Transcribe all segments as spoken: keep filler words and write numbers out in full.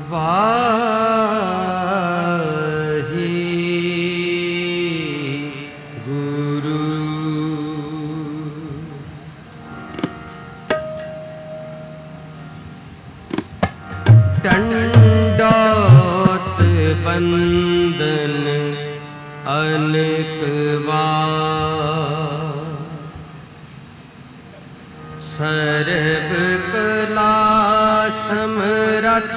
ਵਾਹਿਗੁਰੂ। ਡੰਡੋਤ ਬੰਦਨ ਅਨੇਕ ਵਾਰ, ਸਰਬ ਕਲਾ ਸਮਰੱਥ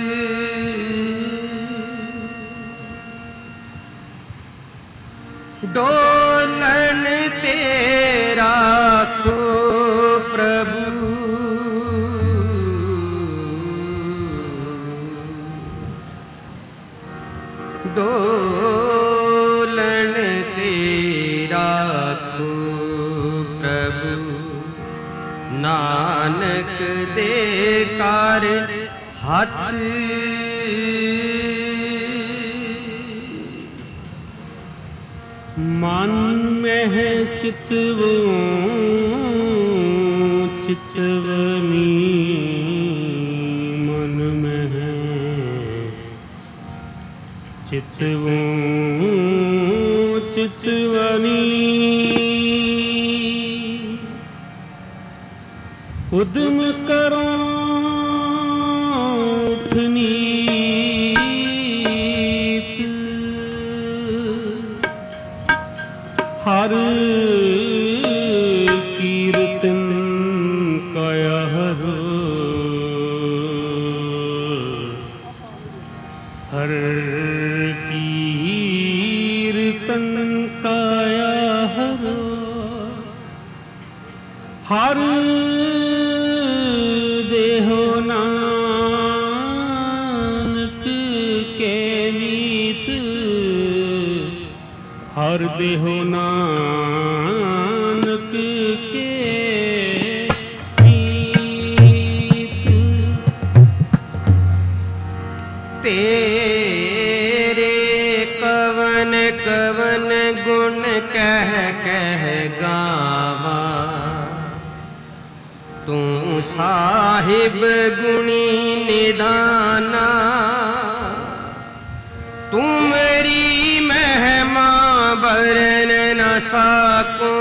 ਡੋਲਨ ਤੇ ਰਾਖੋ ਪ੍ਰਭੂ। ਡੋਲਣ ਤੇ ਰਾਖੋ ਪ੍ਰਭੂ, ਨਾਨਕ ਦੇ ਕਰ ਹੱਥ। ਮਨ ਮਹਿ ਚਿਤਵੋ ਚਿਤਵਨੀ, ਮਨ ਮਹਿ ਚਿਤਵੋ ਚਿਤਵਨੀ। ਉਦਮ ਕਰੋ ਉਠਨੀਤ, ਹਰ ਕੀਰਤਨ ਕਾਇਆ ਹਰ, ਹਰ ਕੀਰਤਨ ਕਾਇਆ ਹਰ, ਹਰ ਦੇਹੋ ਨਾਨਕ ਕੇ ਮੀਤ, ਹਰ ਦੇਹੋ ਨਾਨਕ ਕੇ ਮੀਤ। ਤੇਰੇ ਕਵਨ ਕਵਨ ਗੁਣ ਕਹਿ ਕਹਿ ਗਾਵਾਂ, ਤੂੰ ਸਾਹਿਬ ਗੁਣੀ ਨਿਦਾਨਾ। ਤੁਮਰੀ ਮਹਿਮਾ ਬਰਨ ਨ ਸਾਕੋ,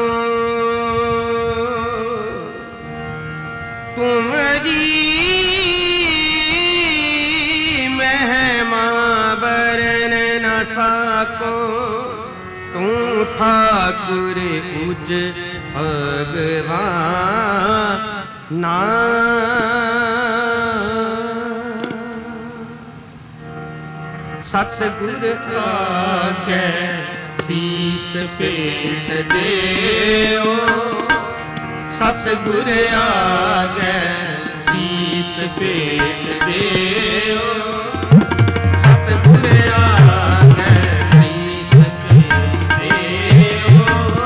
ਤੁਮਰੀ ਮਹਿਮਾ ਬਰਨ ਨ ਸਾਕੋ। ਤੂੰ ਠਾਕੁਰ ਉਜ ਭਗਵਾਨ ਨਾ। ਸਤਿਗੁਰ ਆਗੇ ਸੀਸ ਭੇਟ ਦਿਓ, ਸਤਿਗੁਰ ਆਗੇ ਸੀਸ ਭੇਟ ਦਿਓ, ਸਤਿਗੁਰ ਆਗੇ ਸੀਸ ਭੇਟ ਦਿਓ।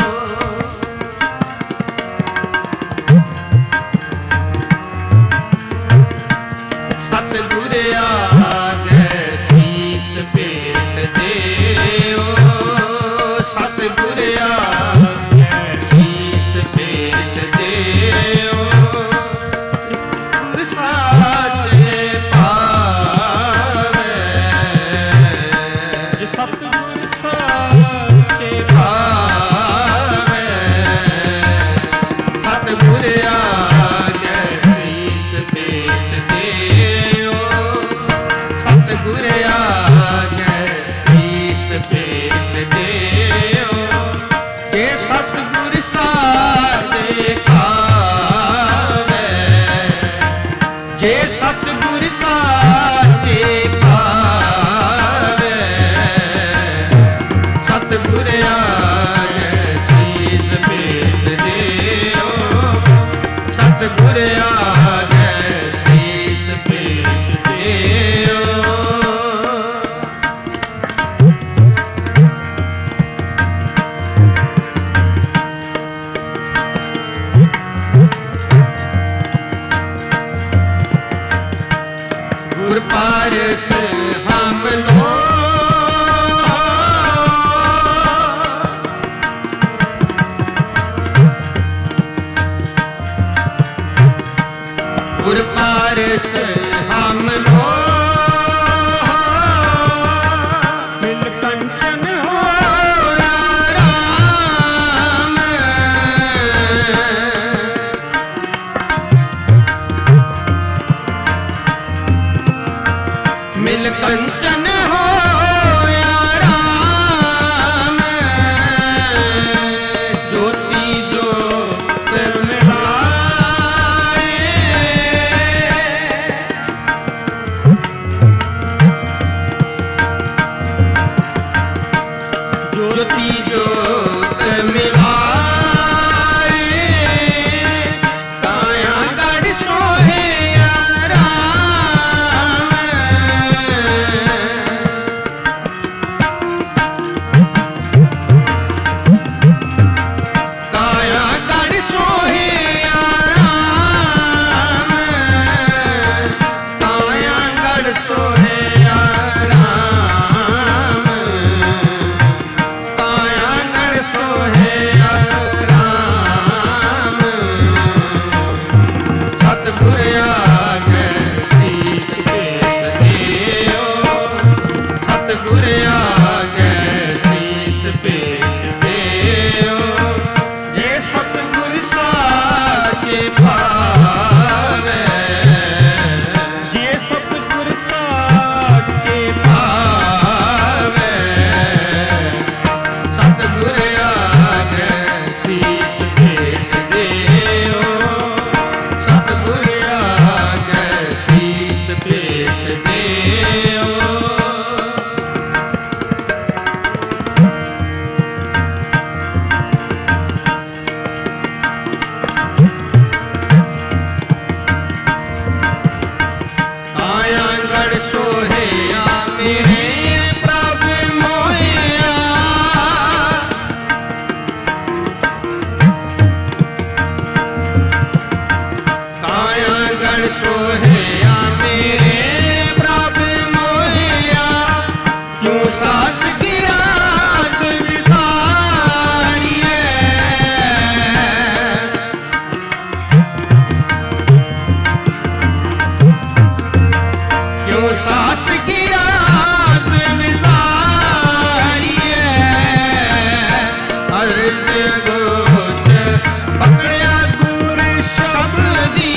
ਸਤਿਗੁਰ ਆਗੇ ਸੀਸ ਭੇਟ ਦਿਓ, ਸਤਿਗੁਰ ਆਗੇ ਸੀਸ ਭੇਟ ਦਿਓ। ਗੁਰ ਸਾਚੇ ਭਾਵੇ, ਜੇ ਸਤਿਗੁਰ ਸਾਚੇ ਭਾਵੇ, ਸਤਿਗੁਰ ਆਗੇ ਸੀਸ ਭੇਟ ਦਿਓ, ਸਤਿਗੁਰ ਆਗੇ ਸੀਸ ਭੇਟ ਦਿਓ। ਜੇ ਸਤਿਗੁਰ ਸਾਚੇ ਭਾਵੇ, ਜੇ ਸਤਿਗੁਰ ਸਾਚੇ ਭਾਵੇ, ਸਤਿਗੁਰ ਆਗੇ ਸੀਸ ਭੇਟ ਦਿਓ, ਸਤਿਗੁਰ ਆਗੇ ਸੀਸ ਭੇਟ ਦਿਓ। ਗੁਰ ਪਾਰਸ ਹਮ ਲੋ, ज्योति ज्योत मिलाए, काया गढ़ सोहे राम। काया गढ़ सोहे राम, काया गढ़ सोहे राम, काया गढ़ सोहे राम। सतगुर आगे शीश भेट दियो, सतगुर आगे शीश भेट दियो। जे सतगुर साचे पावे, ਜੇ ਸਤਿਗੁਰ ਸਾਚੇ पावे, सतगुर आगे शीश भेट दियो, सतगुर आगे शीश भेट दियो। आया गढ़ सोहया मेरे प्रभ मोया, काया गढ़ सोहया मेरे प्रभ मोया। क्यों सास गिरास विसारिए, क्यों सास की रास विसारिए। अर्ज गोच पकड़िया गुर शब्दी,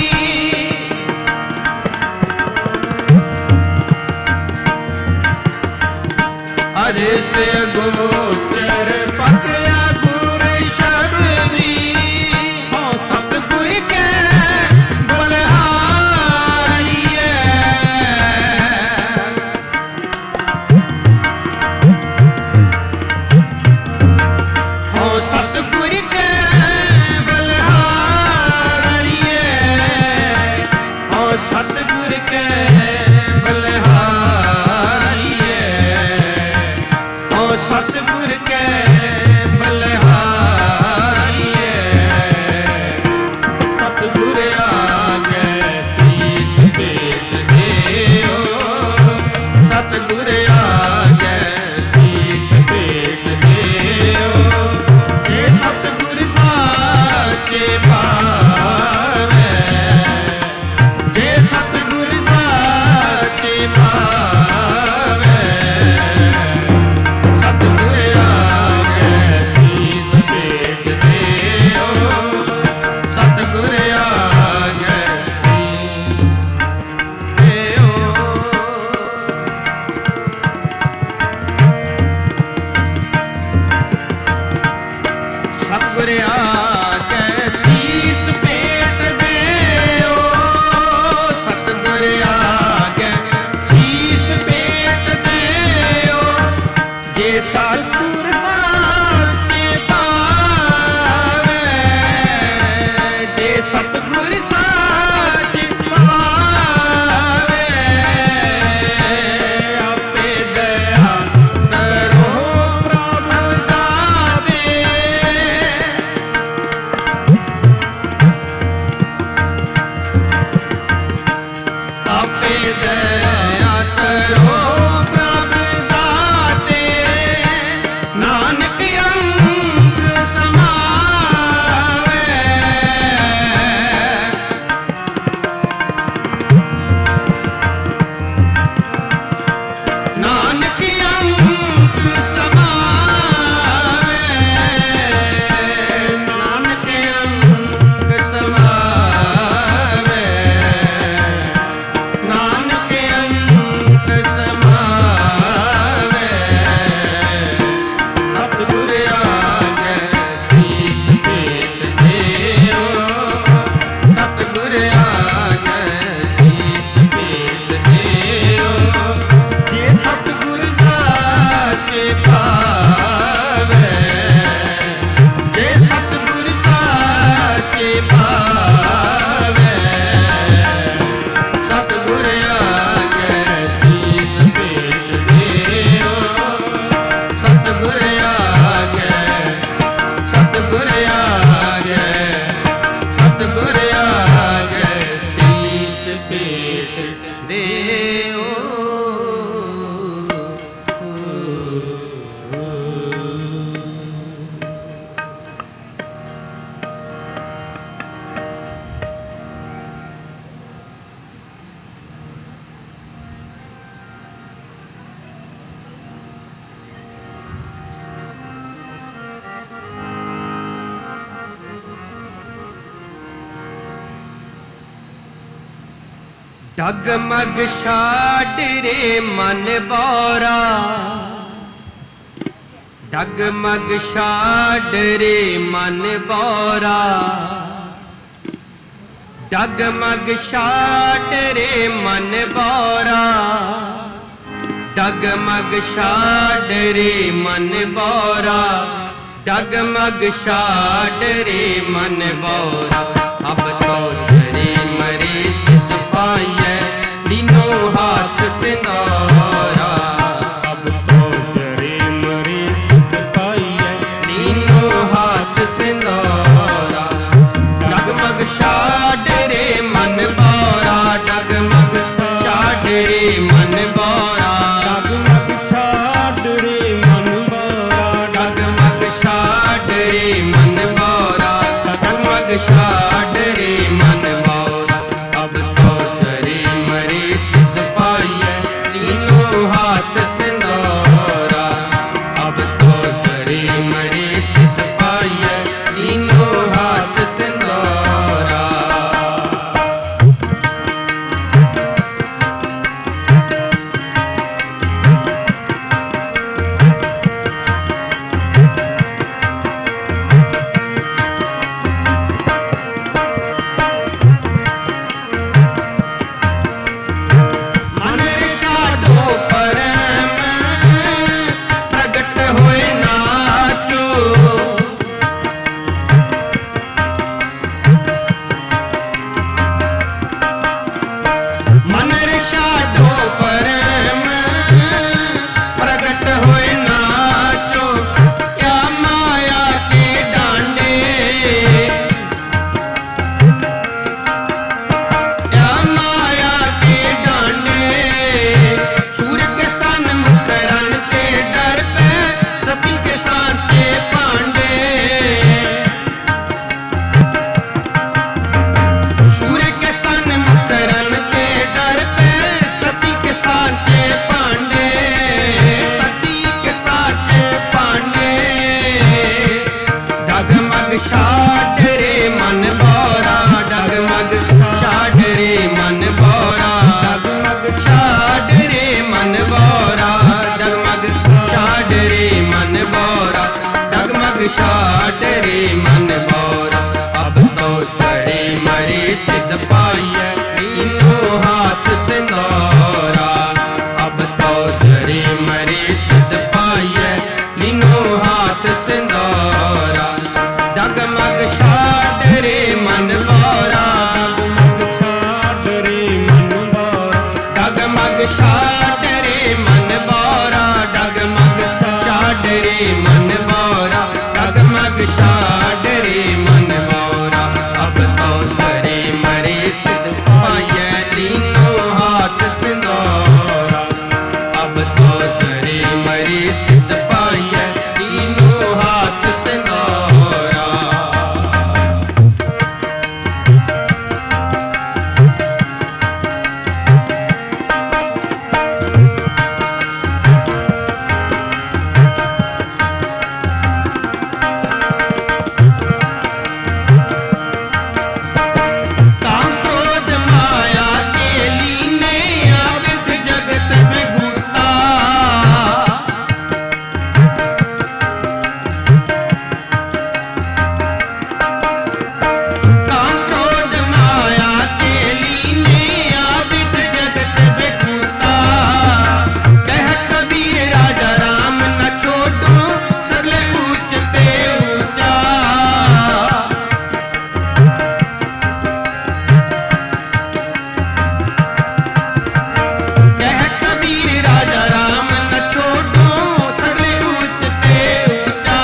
अर्ज गोचर पकड़िया गुर शब्दी। हो सतगुर के बलिहारिए, हो सतगुर के बलिहारिए, हो सतगुर के बलिहारिए, हो सतगुर के बलिहारिए। सतगुर आगे शीश भेट दियो, सतगुर आगे शीश भेट दियो। जे सतगुर साचे पावे, जे सतगुर साचे पावे, सतगुर आगे शीश भेट दियो, सतगुर आगे शीश दियो। सतगुर आगे शीश भेट दियो, सतगुर आगे शीश भेट दियो। जे सतगुर साचे पावे, जे सतगुर साचे पावे। आपे दया करो प्रभ दाते, आपे दया करो प्रभ दाते। नानक अंग समावे, नानक अंग समावे, नानक अंग समावे, नानक अंग समावे। सतगुर डगमग छाड़ रे मन बोरा, डगमग छाड़ रे मन बोरा, डगमग छाड़ रे मन बोरा, डगमग छाड़ रे मन बोरा, डगमग छाड़ रे मन बोरा। अब तो धरे मरे सिस पाइए तीनों हाथ सिंदूरा, अब तो जरे मरे सिस पाइए तीनों हाथ सिंदूरा। डगमग छाड़ रे मन बोरा, डगमग छाड़ रे मन बोरा, डगमग छाड़ रे मन बोरा, डगमग छाड़ रे मन बोरा, डगमग छाड़ रे मन बोरा। अब तो धरे मरे सिस पाइए तीनों हाथ सिंदूरा, अब तो धरे मरे सिस पाइए तीनों हाथ सिंदूरा। मन रिशादो परम प्रगट होए नाचो, मन रिशादो परम प्रगट होए नाचो, क्या माया के डांडे, क्या माया के डांडे, सूर्य के सन मुखरन के डर पे सती के सांचे पांडे, सूर्य के सन मुखरन के डर पे सती के सांचे पांडे, सती के सांचे पांडे। डगमग छाड़ रे मन बोरा, डगमग छाड़ रे मन बोरा, डगमग छाड़ रे मन बोरा, डगमग छाड़ रे मन बोरा, डगमग छाड़ रे मन बोरा। अब तो धरे मरे सिस पाइए तीनों हाथ सिंदूरा, अब तो धरे मरे सिस पाइए तीनों हाथ सिंदूरा। डगमग छाड़ रे मन बोरा, डगमग छाड़ रे मन बोरा, डगमग छाड़ रे मन बोरा, डगमग छाड़ रे मन बोरा, डगमग छाड़ रे मन बोरा। अब तो धरे मरे सिस पाइए तीनों हाथ सिंदूरा, अब तो धरे मरे सिस पाइए तीनों हाथ सिंदूरा। काम क्रोध माया के लीने आविद जगत में घूमता, काम क्रोध माया के लीने आविद जगत में घूमता। कह कबीर राजा राम न छोड़ो सगले ऊंचते ऊंचा, कह कबीर राजा राम न छोड़ो सगले ऊंचते ऊंचा।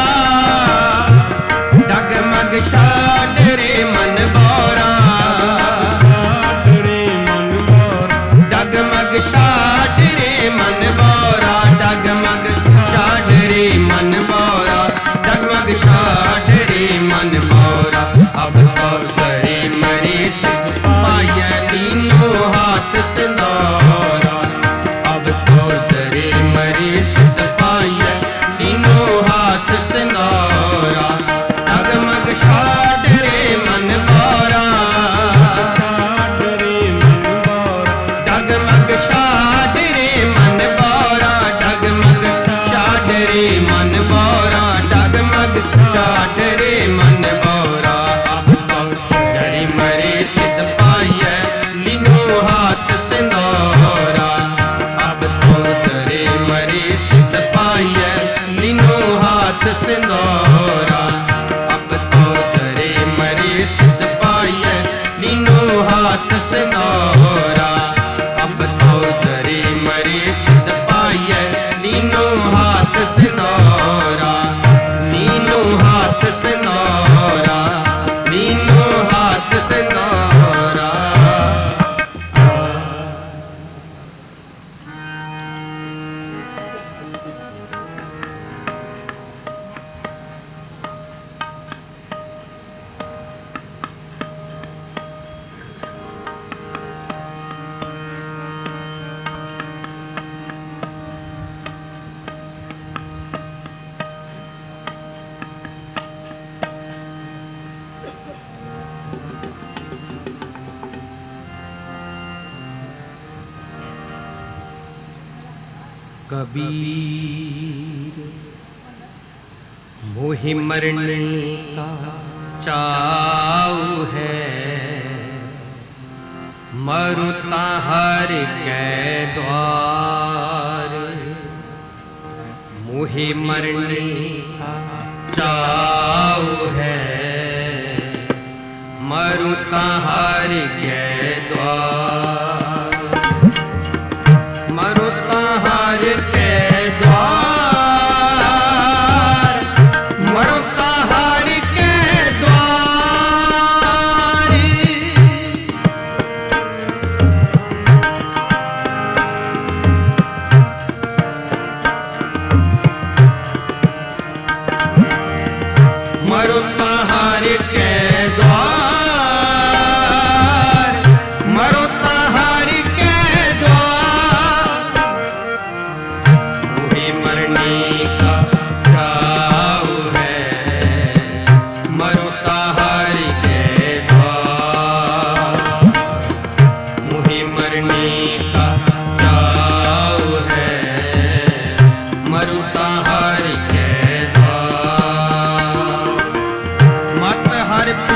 डगमग छाड़ रे मन बोरा, छाड़ रे मन बोरा, डगमग छाड़ रे मन बोरा, डगमग छाड़ रे मन बोरा, डगमग छाड़ रे मन बोरा। अब तो धरे मरे सिस पाइए तीनों हाथ सिंदूरा, अब तो धरे मरे सिस पाइए तीनों हाथ सिंदूरा। डगमग छाड़ रे मन बोरा, छाड़ रे मन बोरा, कबीर मोहि मरने का चाऊ है, मरुता हर के द्वार। मोहि मरने का चाऊ है, मरुता हर के द्वार। मरुता हर के द्वार, मरुता हर के द्वार। मरुता हर के द्वार, मरुता हर के द्वार। मोहि मरने का चाऊ है, मरुता हर के द्वार। मोहि मरने का चाऊ है, मरुता हर के द्वार। मत हर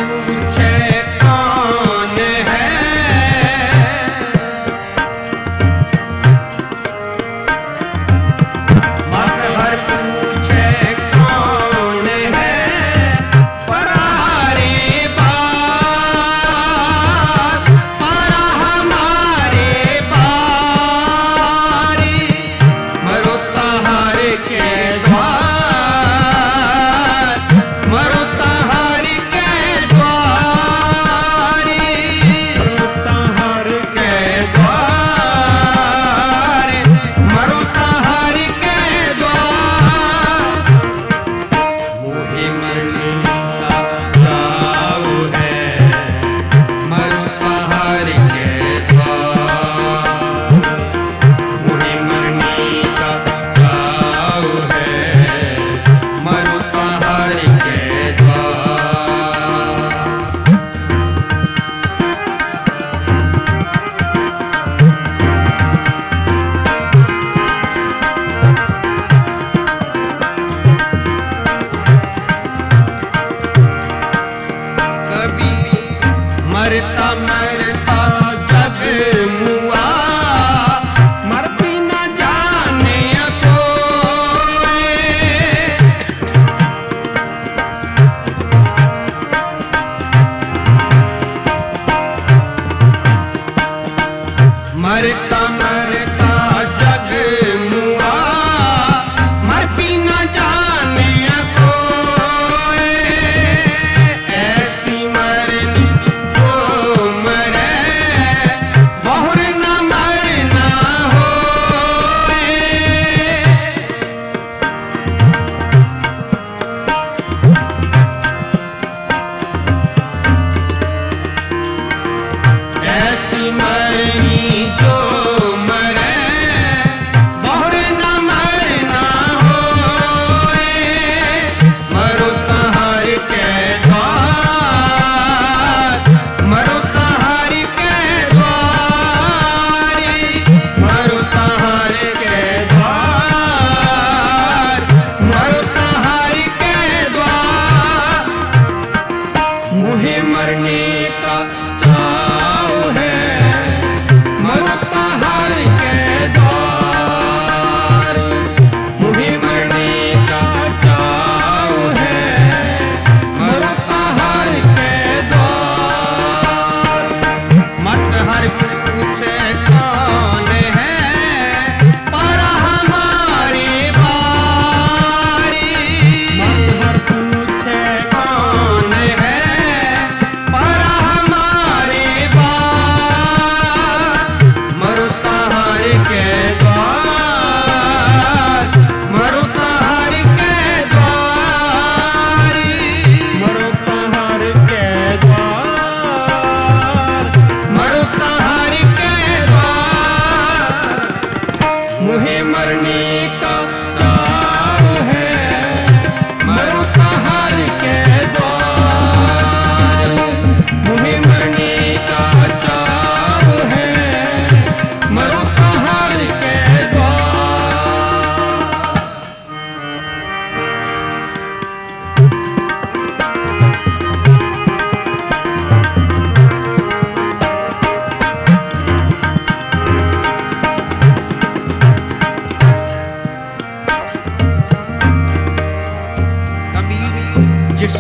जिस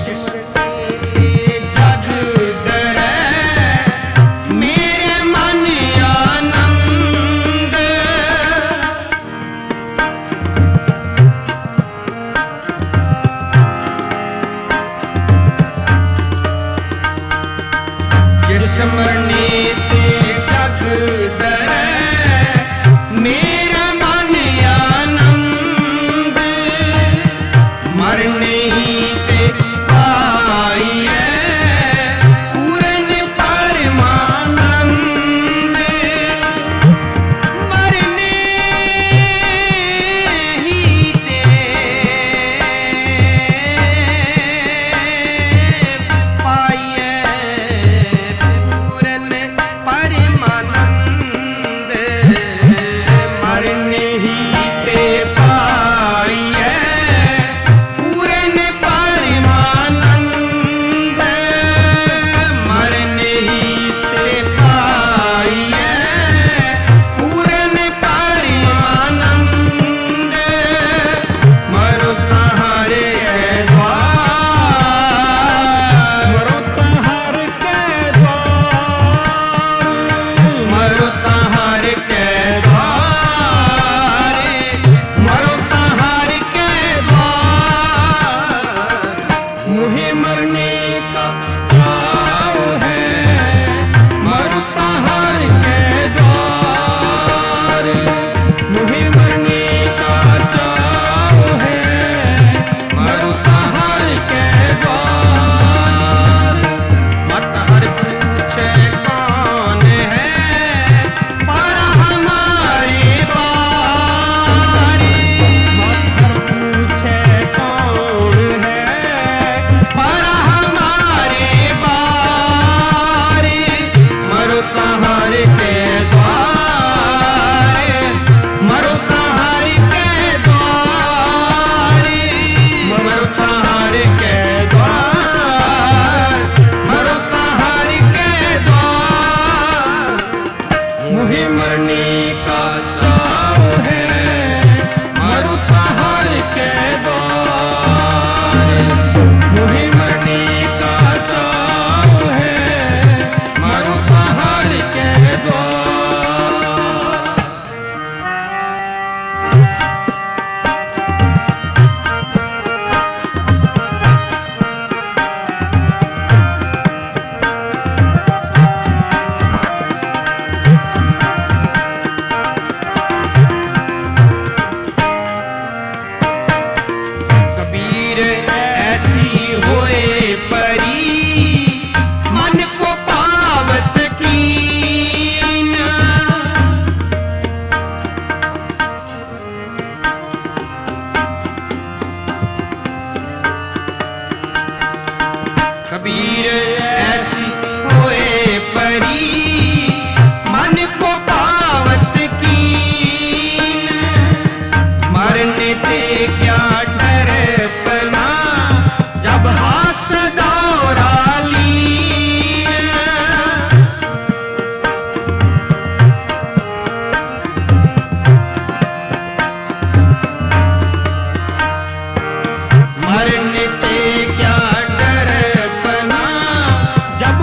जग डरै मेरे मन आनंद, जिस मरने ते जग डरै मेरा मन आनंद, मरने ही ते पाइए पूरन परमानंद, मरने ही ते पाइए पूरन परमानंद, मरने ही ते पाइए पूरन परमानंद, मरने ही ते पाइए पूरन परमानंद, मरो तहारे द्वार, मरो तहार के द्वार, मरो तहार के द्वार, मरो तहार के द्वार, मुहे मरने का चाव है, मरो तहार के द्वार, मुहे मरने का चाव है, मरो तहार के द्वार, मत हर पूछे कौन है पर हमारे बारी, मत्थर पूछे कौन है, पर हमारे बारी, मरो तहार के द्वार, मरो तहार के द्वार, मरो तहार के द्वार, मरो तहार के द्वार, मुहे मरने का चाव है, मरो तहार के द्वार, मुहे मरने का चाव है, मरो तहार के द्वार। कबीर ऐसी होए परी मन को पावत कीन, कबीर ऐसी होए परी मन को पावत कीन, मरने ते क्या डर पना जब हास दौरा लीन, मरने ते क्या डर पना जब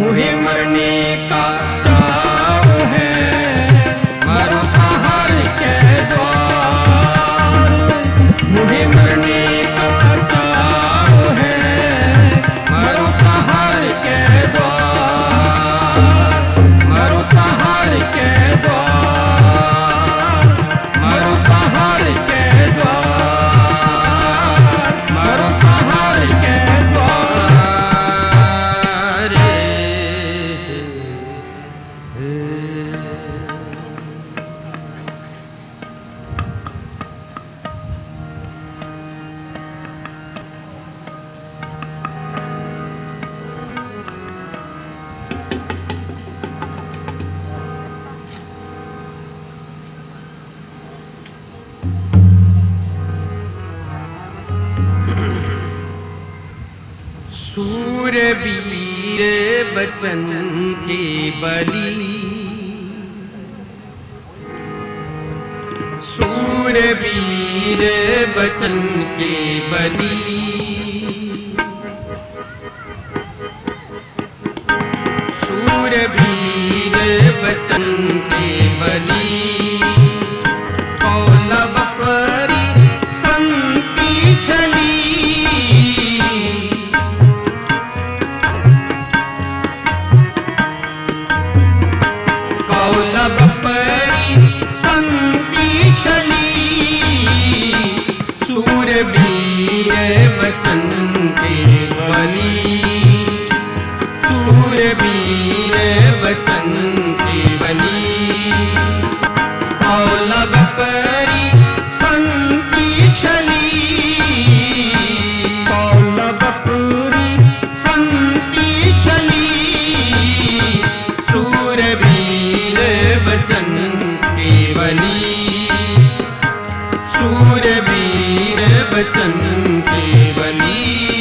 मुहे मरने का चाव है, मरो हर के द्वार। मुहे मरने का चाव है, मरो हर के द्वार। मरो हर के द्वार, मरो हर के द्वार, मरो हर के द्वार। सूरवीर बचन के बलि, सूरवीर बचन के बलि। सूरवीर बचन के बलि, कौलब परी संति छली। कौलब परी संति छली, सूरवीर बचन के बलि। सूरवीर बचन के बलि, कौलब परी संति छली। कौलब परी संति छली, सूरवीर बचन के बलि। सूरवीर बचन के बलि।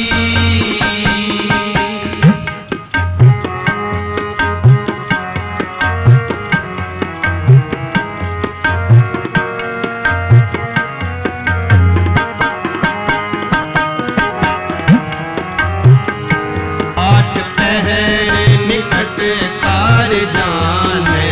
आठ पहर निकट कार जाने,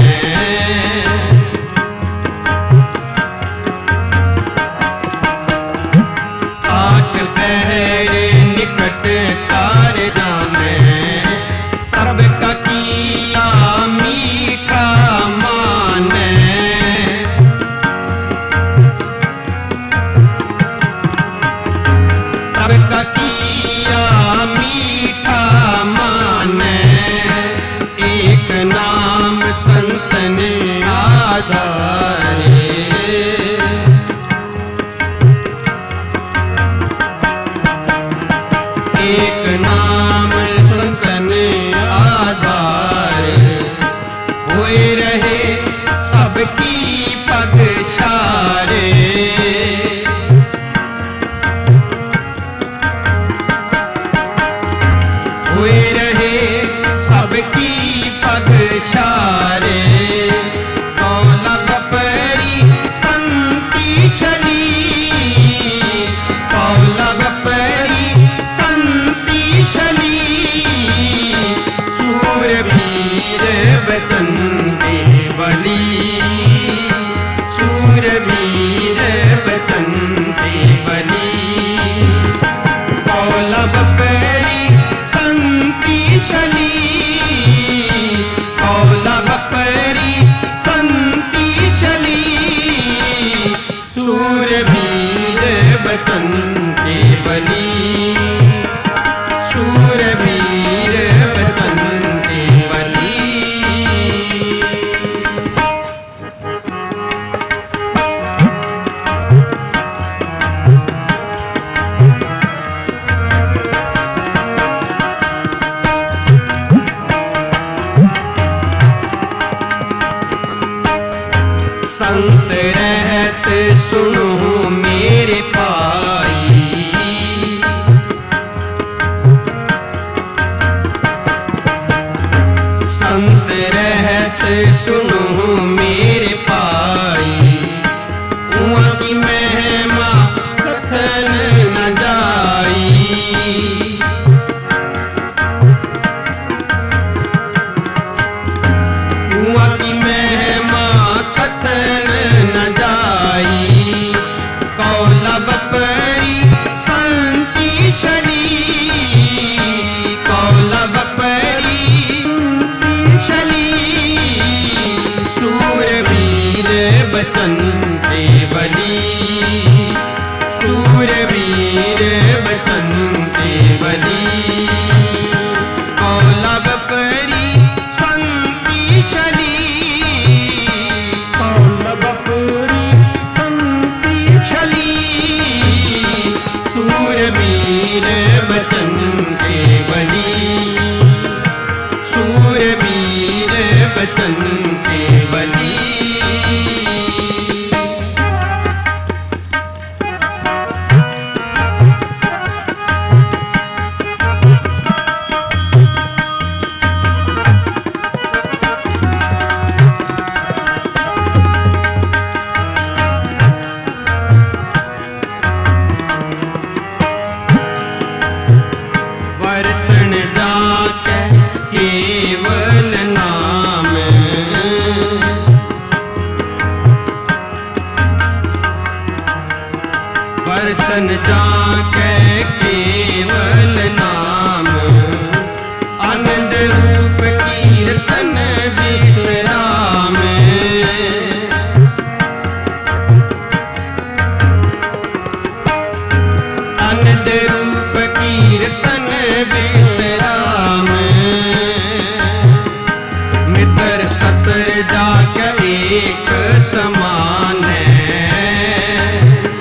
आठ पहर निकट कार जाने। तब का किया मीठा माने, तब का किया मीठा माने। एक नाम संतन आधारे, एक नाम संतन आधारे। हुए रहे सबकी पग सारे, हुए रहे सबकी पग सारे। कौलब परी संति छली, कौलब परी संति छली। सूरवीर बचन के बलि, सूरवीर बचन के बलि। कौलब परी संति छली, कौलब परी संति छली। सूरवीर बचन के बलि, सूरवीर बचन के बलि। संत रहत सुनो मेरे पाई, संत रहत सुनो मेरे पाई। उहाँ की महिमा कथन न जाई, आनंद रूप कीर्तन विश्राम, आनंद रूप कीर्तन विश्राम, मित्र ससुर जाके एक समान है,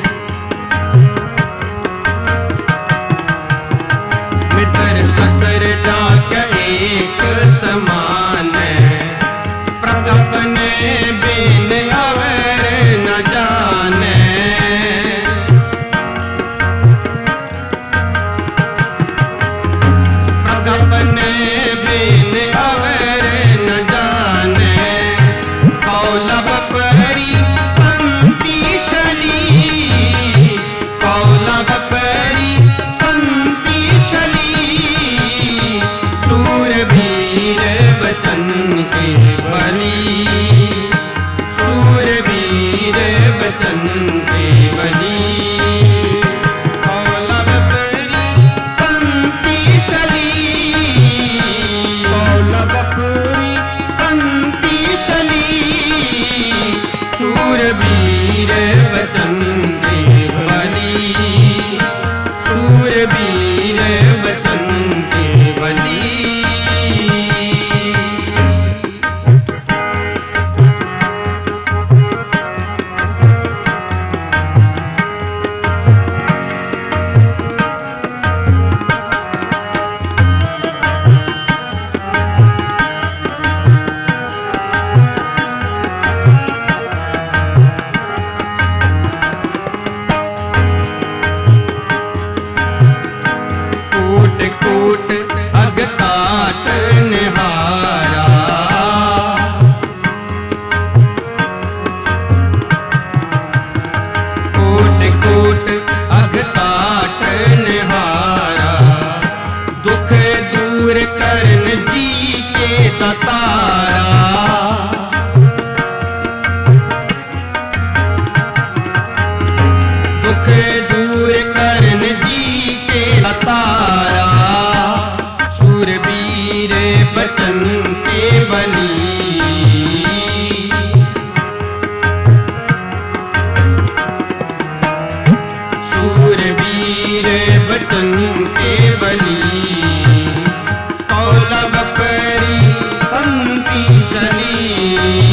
मित्र ससुर जाके एक समान है, प्रभु अपने बिन अवर न जाने, प्रभु अपने बिन अवर न जाने, कौलब परी संति शली, कौलब परी संति शली, सूरवीर वचन के बली, सूरवीर वचन के बली, कौलब परी संति शली, कौलब पुरी संति शली, सूरवीर वचन के बली, सूरवीर वचन के बली। कोट कोट अगतात निहारा, कोट कोट अगतात निहारा, दुख दूर करन जी के तारा, दुख दूर करन जी के तारा, सूरवीर बचन के बली, सूरवीर बचन के बली, कौलब परी संति शली,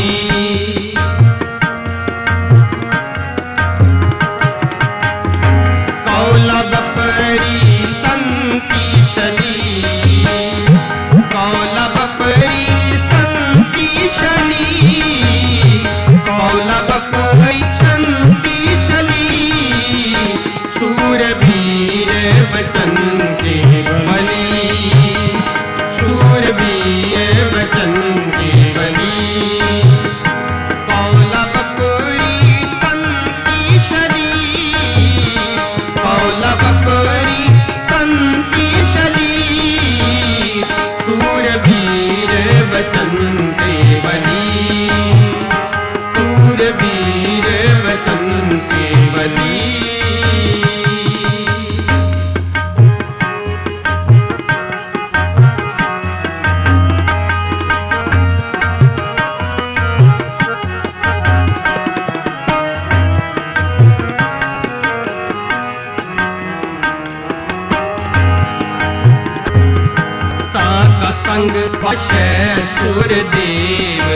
कौलब परी संति शली, कौलब परी संति शली, कौलब परी संति शली, सूरवीर वचन के बली, सूरवीर वचन के बली, कौलब परी संति शली, कौलब परी संति शली, सूरवीर वचन के बली, सूरवीर वचन के बली। ताका संग बशे सूरदेव,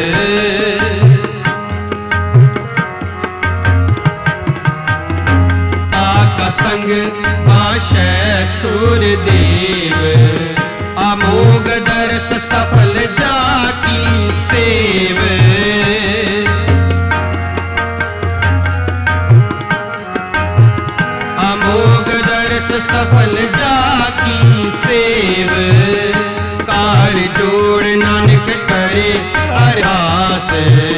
ताका संग बशे सूरदेव, अमोघ दर्श सफल जाकी सेव, अमोघ दर्श सफल जाकी सेव, कार जोड़ नानक करे अरदास,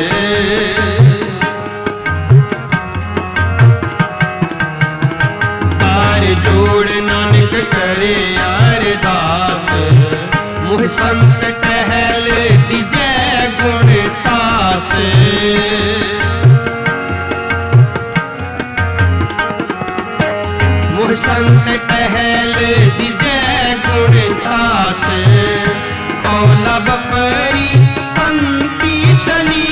कार जोड़ नानक करे अरदास, मुह संत टहल दिजै गुण तास, मुह संत टहल दिजै गुण तास, कौला बपरी संती शली,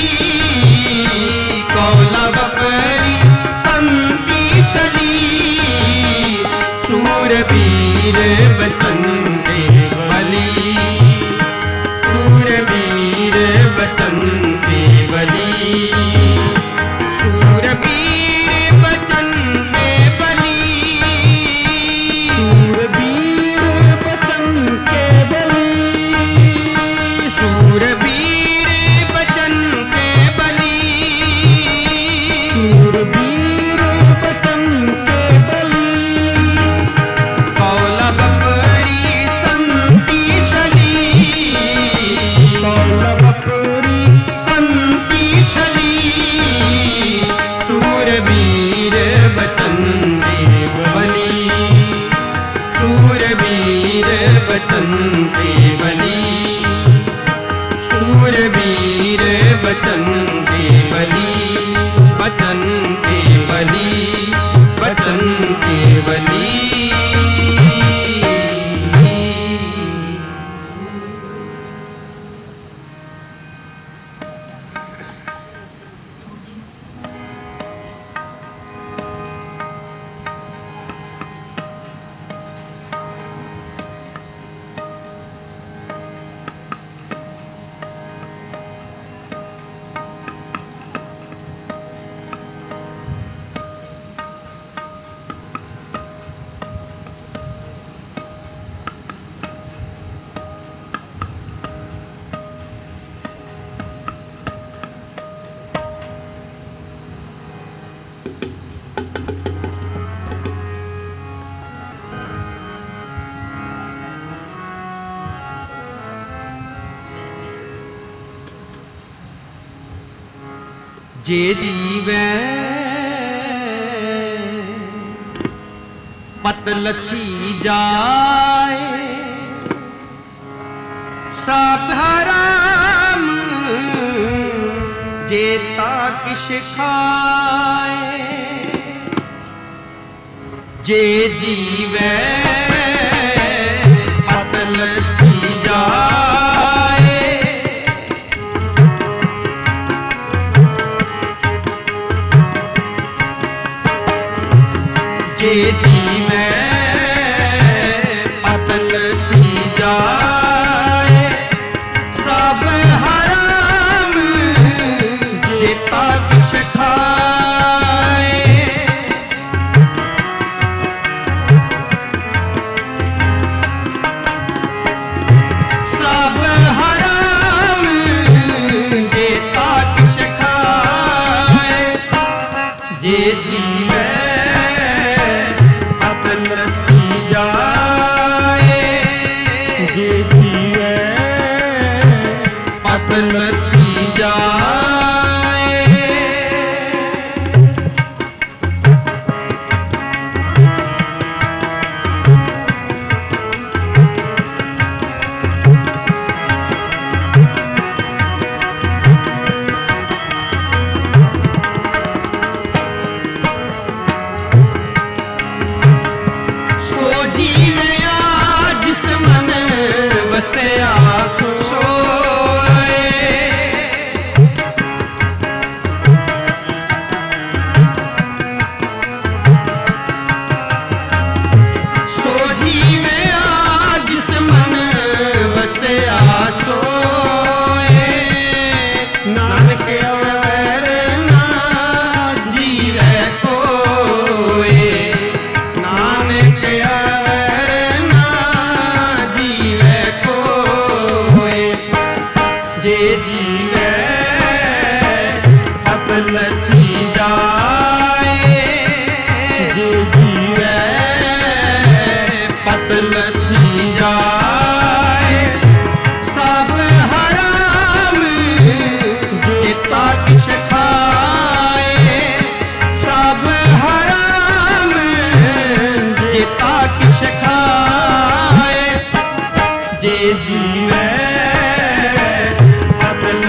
कौला बपरी संती शली, शूरवीर बचन दे बली, शूरवीर बचन दे बली, शूरवीर बचन दे बली, शूरवीर बचन के बली, शूरवीर बचन के बली, शूरवीर बचन के बली, कौला बपरी संती शली, कौला बपरी संती शली, शूरवीर बचन दे बली, शूरवीर बचन दे बली, शूरवीर बचन दे बली, बचन दे बली, बचन दे बली। जे जीवे पत लथी जाए, सब हराम जेता किश खाए, जे जीवे पत लथी जाए, जे जीवे पत लथी जाए, सब हराम जेता किश खाए, सब हराम जेता किश खाए, जे जीवे लथी जाए, जे जीवे पत लथी जाए, सोझी में आज जिस मन बसया सोए, सोझी में आज जिस मन बसया सोए, नानक अवर ना जीवे कोई, नानक अवर ना जीवे कोई, जे जीवे पत लथी जाए, जे जीवे पत लथी जाए, सब हराम जेता किश खाए, सब हराम जेता किश खाए, जे जीवे पत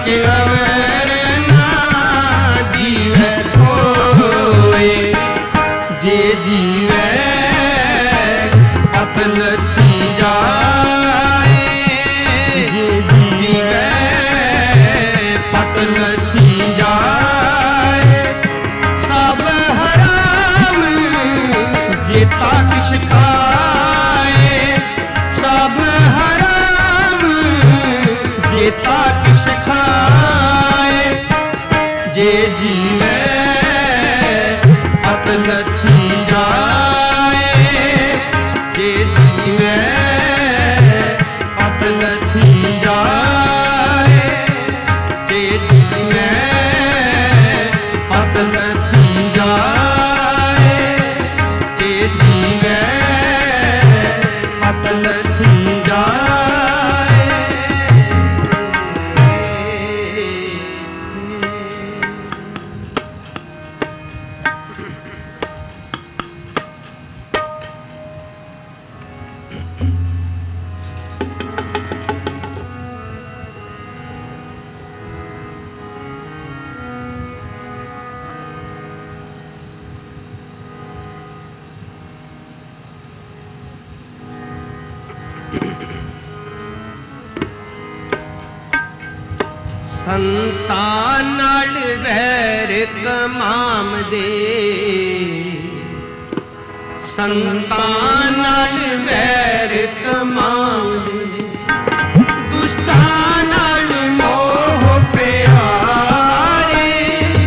के अवर ना जीवे कोई, जे जीवे अपन थी जाए, जे जीवे अपन थी जाए। सब हराम जेता किश खाए, सब हराम जेता किश खाए। जे जीवे अपन थी जाए, जे जीवे अपन थी जाए, जे जीवे अपन थी जाए, जे जीवे अपन थी जाए। संतां नाल वैर कमाम दे, संतां नाल वैर कमाम दे। दुष्टां नाल मोह प्यारे,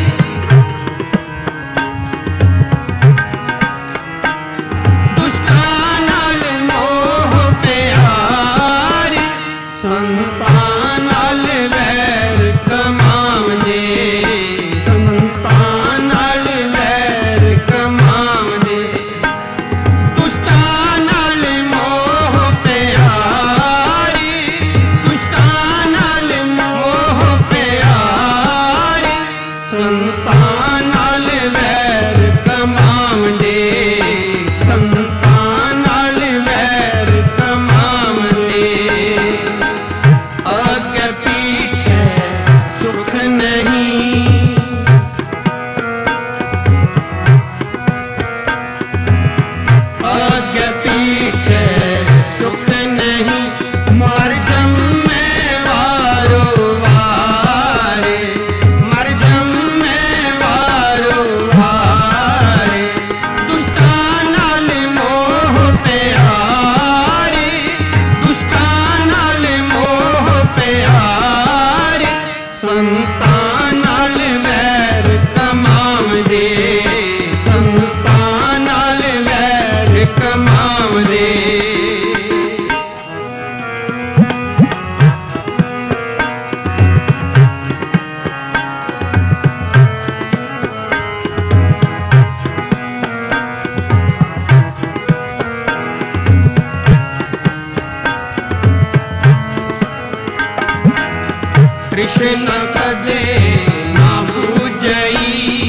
दुष्टां नाल मोह प्यारे। संतां नाल वैर कमाम दे, संतां नाल वैर कमाम दे। दुष्टां नाल मोह प्यारे, दुष्टां नाल मोह प्यारे। संतां नाल वैर कमाम दे, संतां नाल वैर कमाम दे। आगे पीछे सुख नहीं, आगे पीछे सुख नहीं। मर जम्मे वारो वारे, मर जम्मे वारो वारे। दुष्टां नाल मोह प्यारे, दुष्टां नाल मोह प्यारे। संतां नाल वैर कमाम दे, संतां नाल वैर कमाम दे। कृष्ण कदे ना बूझई,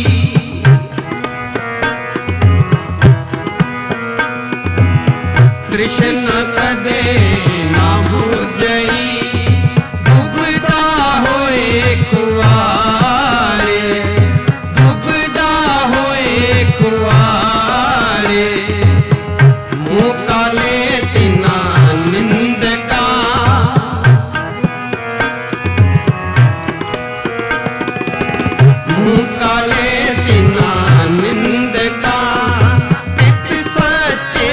कृष्ण कदे ना बूझई। डूबदा होए कुआरे, डूबदा होए कुआरे। मुँह काले तिना निंदका, मुँह काले तिना निंदका। तित सच्चे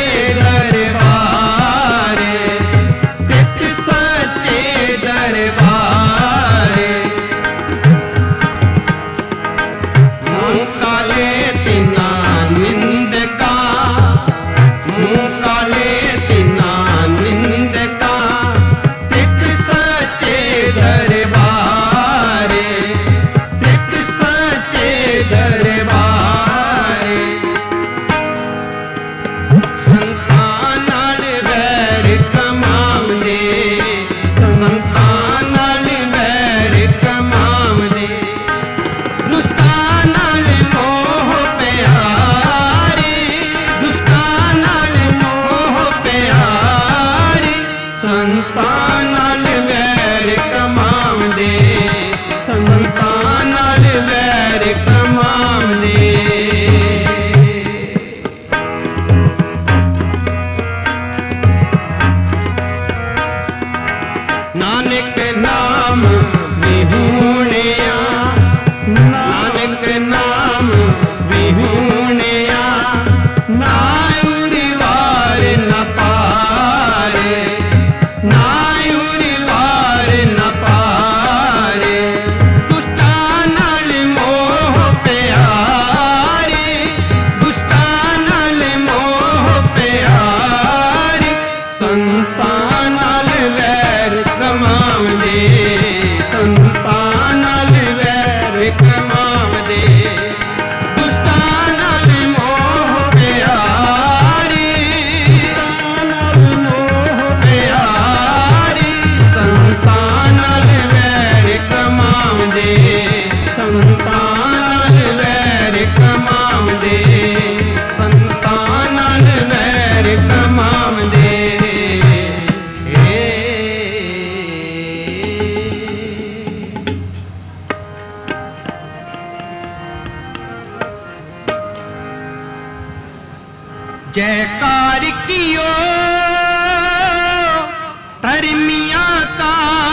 दरबारे, तित सच्चे दरबारे। मुँह काले तिना निंदका, मुँह काले तिना निंदका। तित सच्चे दरबारे, तित सच्चे दरबारे। संतां नाल वैर कमाम दे, संतां नाल वैर कमाम दे। दुष्टां नाल मोह प्यारे, दुष्टां नाल मोह प्यारे। संतां नाल वैर कमाम दे, नानक नाम विहूणिया, नानक नाम विहूणिया, नायुरी वार न पारे, नायुरी वार न पारे। दुष्टा नाल मोह प्यारे, दुष्टा नाल मोह प्यारे, संतां नाल वैर कमावदे, संतां नाल वैर कमावदे। दुष्टा नाल मोह प्यारे, दुष्टा नाल मोह प्यारे, संतां नाल वैर कमावदे, संतां नाल वैर कमावदे, संतां नाल वैर कमावदे। जयकार कियो धर्मिया का,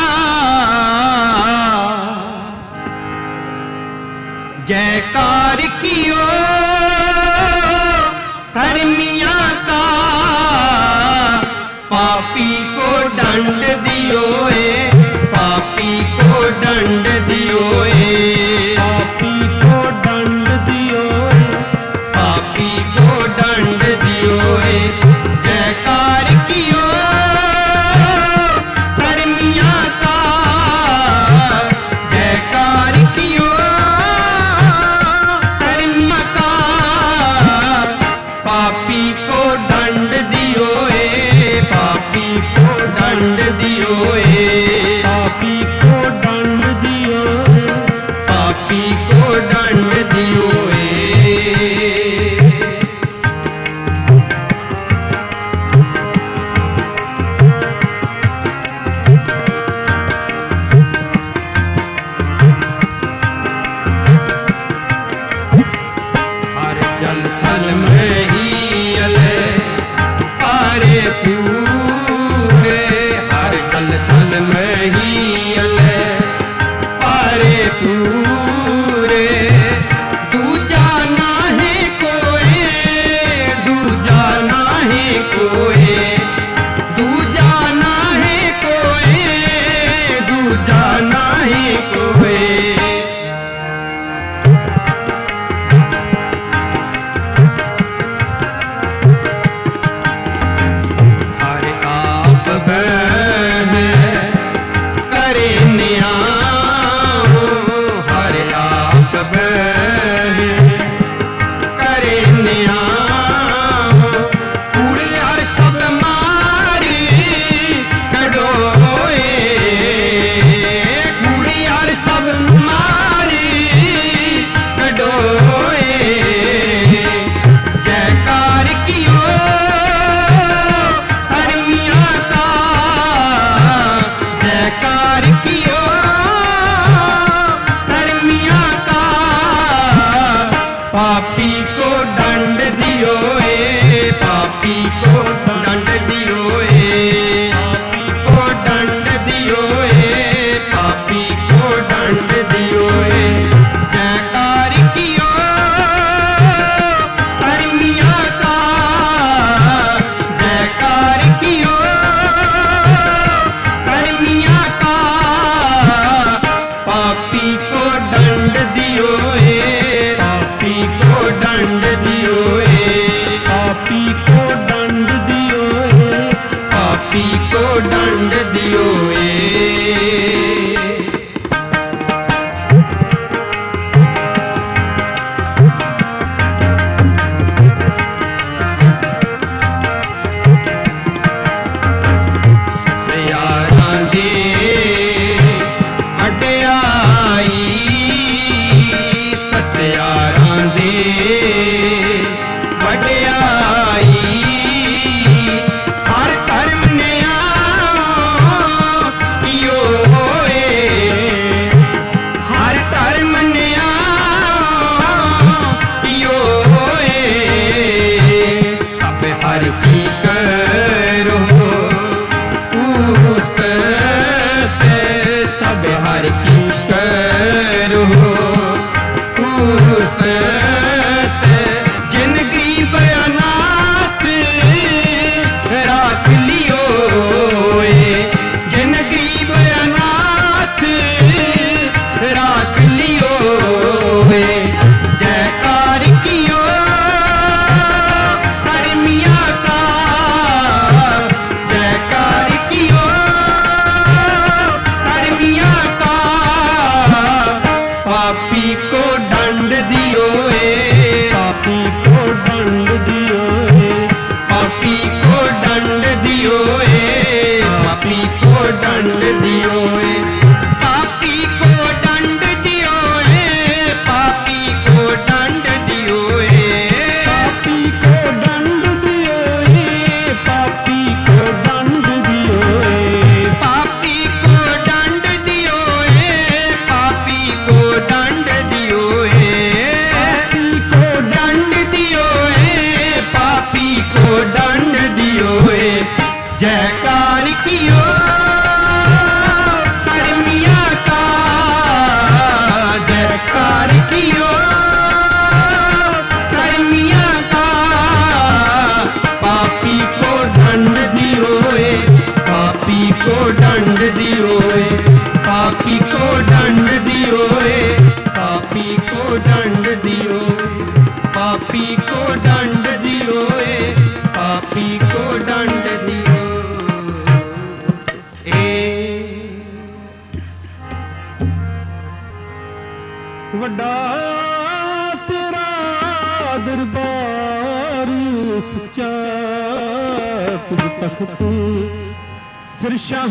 जयकार कियो धर्मिया का, पापी को दंड दियो ए, पापी को दंड दियो ए, पापी को दंड दियो ए, पापी को दंड दियो ए। जयकार कियो धर्मिया का, जयकार कियो धर्मिया का, पापी को दंड दियो ए, पापी को दंड दियो ए। दंड दियोए, पापी को दंड दियोए, पापी को दंड दियोए, पापी को दंड दियोए, पापी को दंड दियोए, पापी को दंड दियोए, पापी को दंड दियोए, पापी को दंड दियोए, पापी को दंड दियोए। जयकार कियो कर्मिया का, जयकार कियो कर्मिया का, पापी को दंड दियोए, पापी को दंड दियोए, पापी को दंड दियोए, पापी को दंड दियोए, पापी को दंड दियोए, पापी को दंड दियो। वड्डा तेरा दरबार सच्चा, तुझ तख्त सिर शाह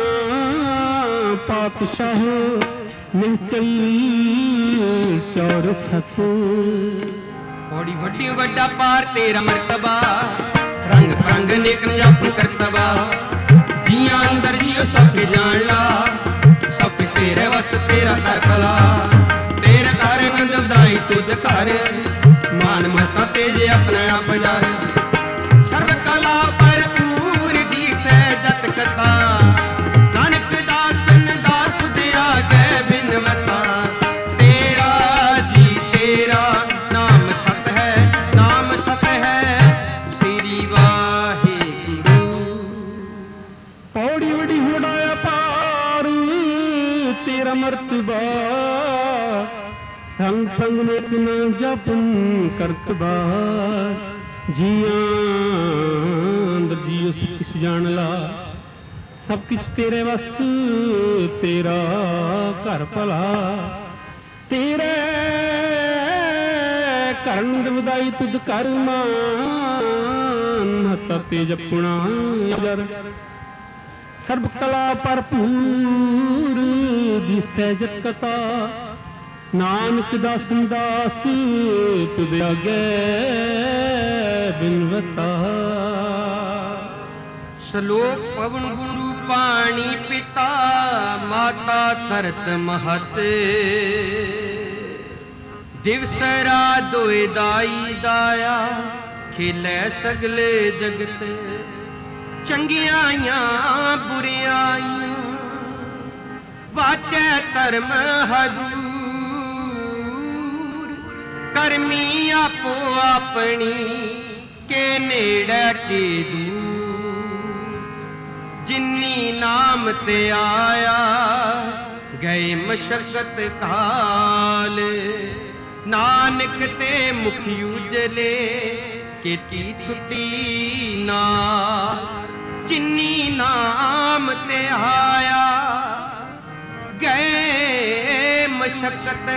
पातशाह, निश्चल चौर छत। बड़ी वड्डी वड्डा पार तेरा मर्तबा, रंग फरंग नेक जापन करतबा, जिया अंदर जियो सब जान ला, सब तेरे वस तेरा कर भला, तेरे घर गंजदाई तुझ घर, मान मता तेजे अपने आप जार, सर्व कला भरपूर दी सहजत कथा, नानक दासन दास दे आगे बिनवता, तेरा जी तेरा नाम सत है, नाम सत है श्री वाहिगुरु। पौड़ी वड़ी उड़ाया पार तेरा मर्तबा, रंग फंग नेक न जपन करतबा, जिया अंदर जियो सब किछ जान ला, सब किछ तेरे वस तेरा घर भला, तेरे करन वदाई तुद कर मान, महता ते जपना जर, सर्व कला भरपूर दी सहजत कथा, नानक दासन दास तुद आगे बिनवता। श्लोक पवन गुरु पानी पिता, माता तरत महत, दिवस रात दोए दाई दाया, खेलै सगले जगत, चंगियाइयां बुरियाइयां, वाचै धर्म हजूर, करमी आपो अपनी के नेड़े के दूर, जिन्नी नाम ते आया गए मशक्कत काल, नानक ते मुख उजले केती छुट्टी ना, जिन्नी नाम ते आया गए मशक्कत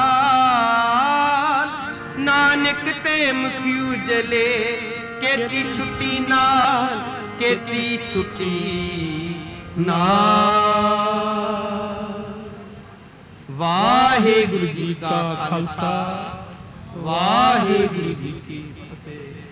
काल, नानक ते मुख उजले केती छुट्टी नाल, केती छुट्टी नाल। वाहिगुरु जी का खालसा, वाहिगुरु जी की फतेह।